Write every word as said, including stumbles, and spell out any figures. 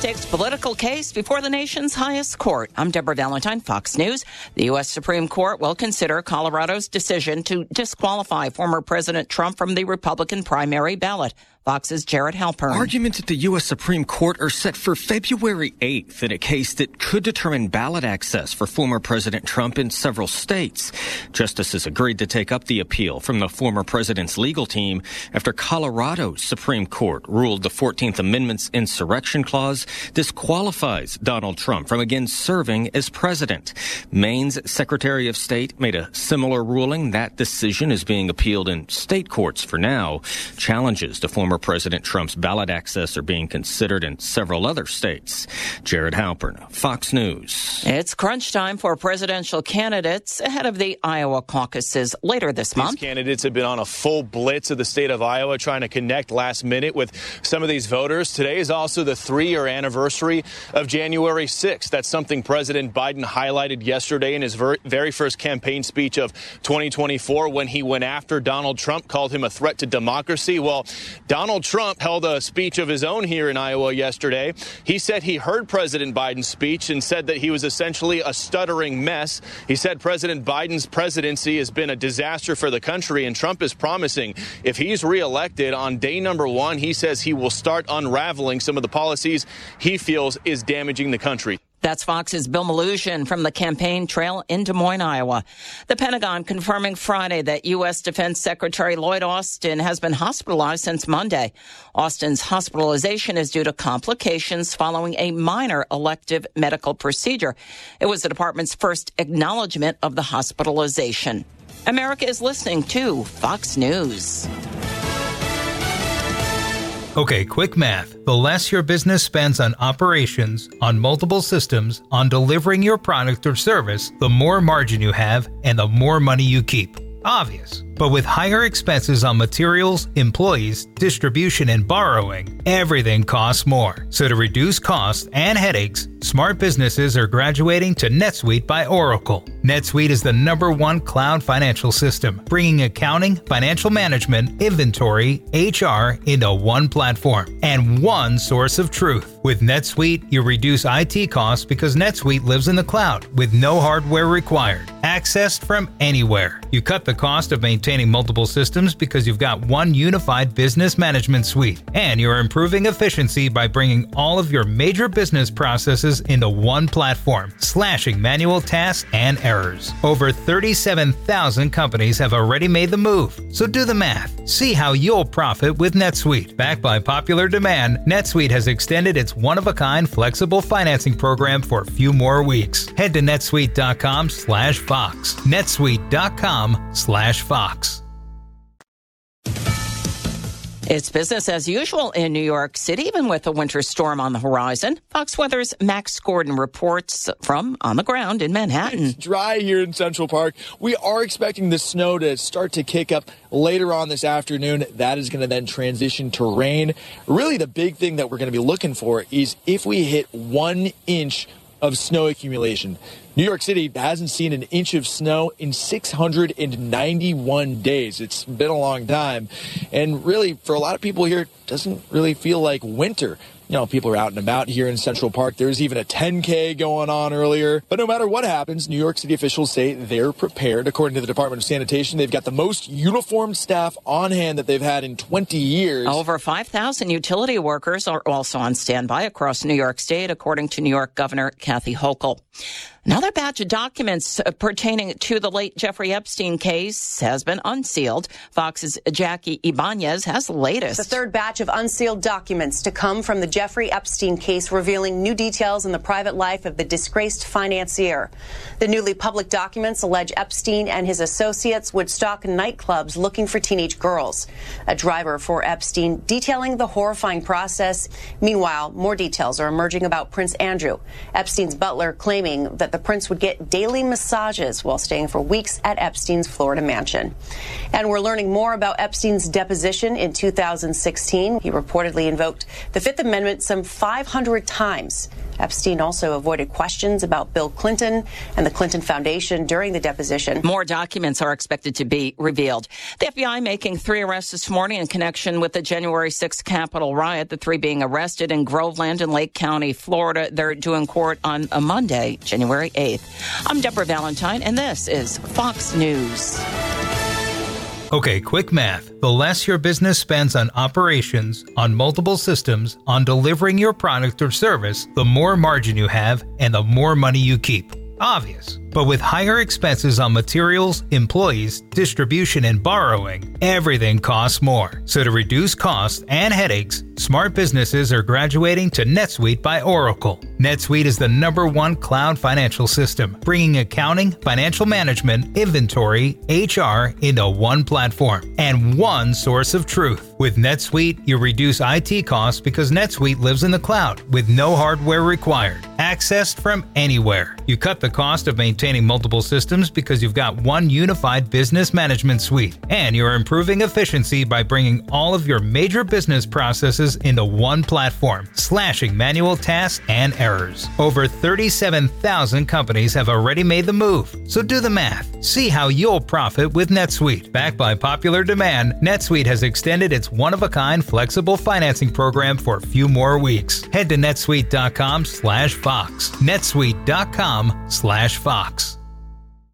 high-stakes political case before the nation's highest court. I'm Deborah Valentine, Fox News. The U S Supreme Court will consider Colorado's decision to disqualify former President Trump from the Republican primary ballot. Fox's Jared Halpern. Arguments at the U S Supreme Court are set for February eighth in a case that could determine ballot access for former President Trump in several states. Justices agreed to take up the appeal from the former president's legal team after Colorado's Supreme Court ruled the fourteenth Amendment's insurrection clause disqualifies Donald Trump from again serving as president. Maine's Secretary of State made a similar ruling. That decision is being appealed in state courts for now. Challenges to former President Trump's ballot access are being considered in several other states. Jared Halpern, Fox News. It's crunch time for presidential candidates ahead of the Iowa caucuses later this month. These candidates have been on a full blitz of the state of Iowa, trying to connect last minute with some of these voters. Today is also the three-year anniversary of January sixth. That's something President Biden highlighted yesterday in his ver- very first campaign speech of twenty twenty-four when he went after Donald Trump, called him a threat to democracy. Well, Donald Trump held a speech of his own here in Iowa yesterday. He said he heard President Biden's speech and said that he was essentially a stuttering mess. He said President Biden's presidency has been a disaster for the country, and Trump is promising if he's reelected on day number one, he says he will start unraveling some of the policies he feels is damaging the country. That's Fox's Bill Maluzhin from the campaign trail in Des Moines, Iowa. The Pentagon confirming Friday that U S Defense Secretary Lloyd Austin has been hospitalized since Monday. Austin's hospitalization is due to complications following a minor elective medical procedure. It was the department's first acknowledgement of the hospitalization. America is listening to Fox News. Okay, quick math. The less your business spends on operations, on multiple systems, on delivering your product or service, the more margin you have and the more money you keep. Obvious. But with higher expenses on materials, employees, distribution, and borrowing, everything costs more. So to reduce costs and headaches, smart businesses are graduating to NetSuite by Oracle. NetSuite is the number one cloud financial system, bringing accounting, financial management, inventory, H R into one platform and one source of truth. With NetSuite, you reduce I T costs because NetSuite lives in the cloud with no hardware required. Accessed from anywhere. You cut the cost of maintaining multiple systems because you've got one unified business management suite. And you're improving efficiency by bringing all of your major business processes into one platform, slashing manual tasks and errors. Over thirty-seven thousand companies have already made the move. So do the math. See how you'll profit with NetSuite. Backed by popular demand, NetSuite has extended its one-of-a-kind flexible financing program for a few more weeks. Head to netsuite.com slash Fox. netsuite.com slash Fox. It's business as usual in New York City, even with a winter storm on the horizon. Fox Weather's Max Gordon reports from on the ground in Manhattan. It's dry here in Central Park. We are expecting the snow to start to kick up later on this afternoon. That is going to then transition to rain. Really, the big thing that we're going to be looking for is if we hit one inch of snow accumulation. New York City hasn't seen an inch of snow in six hundred ninety-one days. It's been a long time. And really, for a lot of people here, it doesn't really feel like winter. You know, people are out and about here in Central Park. There's even a ten K going on earlier. But no matter what happens, New York City officials say they're prepared. According to the Department of Sanitation, they've got the most uniformed staff on hand that they've had in twenty years. Over five thousand utility workers are also on standby across New York State, according to New York Governor Kathy Hochul. Another batch of documents pertaining to the late Jeffrey Epstein case has been unsealed. Fox's Jackie Ibanez has the latest. The third batch of unsealed documents to come from the Jeffrey Epstein case, revealing new details in the private life of the disgraced financier. The newly public documents allege Epstein and his associates would stalk nightclubs looking for teenage girls. A driver for Epstein detailing the horrifying process. Meanwhile, more details are emerging about Prince Andrew. Epstein's butler claiming that the prince would get daily massages while staying for weeks at Epstein's Florida mansion. And we're learning more about Epstein's deposition in two thousand sixteen. He reportedly invoked the Fifth Amendment some five hundred times. Epstein also avoided questions about Bill Clinton and the Clinton Foundation during the deposition. More documents are expected to be revealed. The F B I making three arrests this morning in connection with the January sixth Capitol riot, the three being arrested in Groveland and Lake County, Florida. They're due in court on a Monday, January eighth. I'm Deborah Valentine, and this is Fox News. Okay, quick math. The less your business spends on operations, on multiple systems, on delivering your product or service, the more margin you have and the more money you keep. Obvious. But with higher expenses on materials, employees, distribution, and borrowing, everything costs more. So to reduce costs and headaches, smart businesses are graduating to NetSuite by Oracle. NetSuite is the number one cloud financial system, bringing accounting, financial management, inventory, H R into one platform and one source of truth. With NetSuite, you reduce I T costs because NetSuite lives in the cloud with no hardware required, accessed from anywhere. You cut the cost of maintaining multiple systems because you've got one unified business management suite, and you're improving efficiency by bringing all of your major business processes into one platform, slashing manual tasks and errors. Over thirty-seven thousand companies have already made the move, so do the math. See how you'll profit with NetSuite. Backed by popular demand, NetSuite has extended its one-of-a-kind flexible financing program for a few more weeks. Head to netsuite dot com slash Fox. netsuite dot com slash Fox.